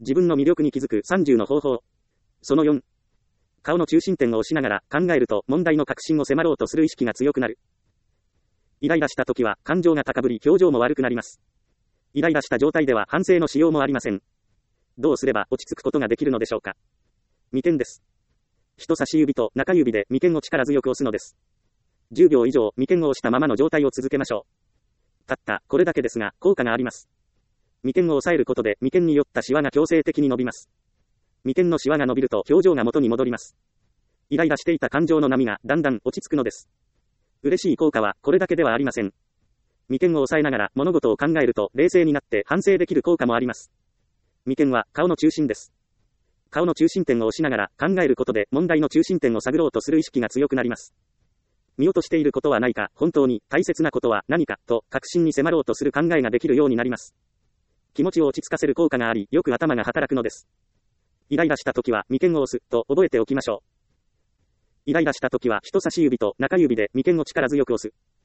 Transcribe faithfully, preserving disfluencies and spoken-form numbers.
自分の魅力に気づくさんじゅうの方法。そのよん。顔の中心点を押しながら考えると問題の核心を迫ろうとする意識が強くなる。イライラした時は感情が高ぶり表情も悪くなります。イライラした状態では反省のしようもありません。どうすれば落ち着くことができるのでしょうか。眉間です。人差し指と中指で眉間を力強く押すのです。じゅうびょう以上眉間を押したままの状態を続けましょう。たったこれだけですが効果があります。眉間を押さえることで眉間に寄ったシワが強制的に伸びます。眉間のシワが伸びると表情が元に戻ります。イライラしていた感情の波がだんだん落ち着くのです。嬉しい効果はこれだけではありません。眉間を押さえながら物事を考えると冷静になって反省できる効果もあります。眉間は顔の中心です。顔の中心点を押しながら考えることで問題の中心点を探ろうとする意識が強くなります。見落としていることはないか、本当に大切なことは何かと確信に迫ろうとする考えができるようになります。気持ちを落ち着かせる効果があり、よく頭が働くのです。イライラした時は眉間を押すと覚えておきましょう。イライラした時は人差し指と中指で眉間を力強く押す。